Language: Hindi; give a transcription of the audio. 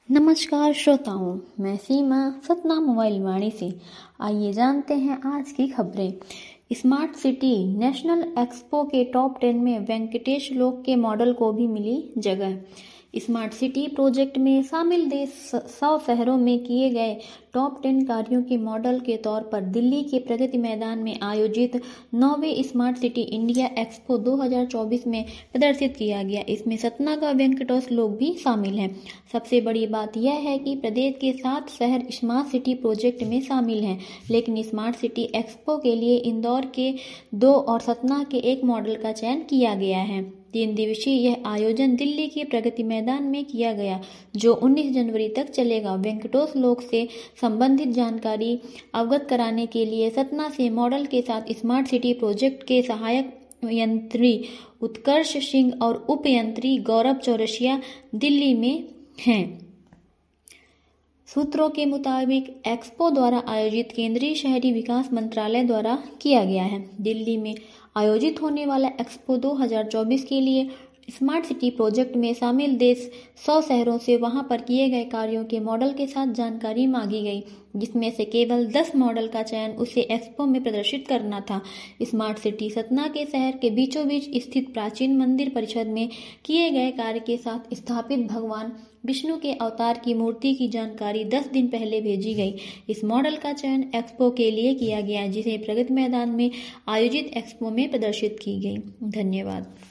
नमस्कार श्रोताओं, मैं सीमा सतना मोबाइल वाणी से। आइए जानते हैं आज की खबरें। स्मार्ट सिटी नेशनल एक्सपो के टॉप 10 में वेंकटेश लोक के मॉडल को भी मिली जगह। स्मार्ट सिटी प्रोजेक्ट में शामिल देश 100 शहरों में किए गए टॉप 10 कार्यों के मॉडल के तौर पर दिल्ली के प्रगति मैदान में आयोजित 9वें स्मार्ट सिटी इंडिया एक्सपो 2024 में प्रदर्शित किया गया। इसमें सतना का वेंकटेश लोक भी शामिल है। सबसे बड़ी बात यह है कि प्रदेश के 7 शहर स्मार्ट सिटी प्रोजेक्ट में शामिल हैं, लेकिन स्मार्ट सिटी एक्सपो के लिए इंदौर के 2 और सतना के 1 मॉडल का चयन किया गया है। 3 दिवसीय यह आयोजन दिल्ली के प्रगति मैदान में किया गया, जो 19 जनवरी तक चलेगा। वेंकटेश लोक से संबंधित जानकारी अवगत कराने के लिए सतना से मॉडल के साथ स्मार्ट सिटी प्रोजेक्ट के सहायक यंत्री उत्कर्ष सिंह और उप यंत्री गौरव चौरसिया दिल्ली में हैं। सूत्रों के मुताबिक एक्सपो द्वारा आयोजित केंद्रीय शहरी विकास मंत्रालय द्वारा किया गया है। दिल्ली में आयोजित होने वाला एक्सपो 2024 के लिए स्मार्ट सिटी प्रोजेक्ट में शामिल देश 100 शहरों से वहां पर किए गए कार्यों के मॉडल के साथ जानकारी मांगी गई, जिसमें से केवल 10 मॉडल का चयन उसे एक्सपो में प्रदर्शित करना था। स्मार्ट सिटी सतना के शहर के बीचों बीच स्थित प्राचीन मंदिर परिसर में किए गए कार्य के साथ स्थापित भगवान विष्णु के अवतार की मूर्ति की जानकारी 10 दिन पहले भेजी गई। इस मॉडल का चयन एक्सपो के लिए किया गया, जिसे प्रगति मैदान में आयोजित एक्सपो में प्रदर्शित की गई। धन्यवाद।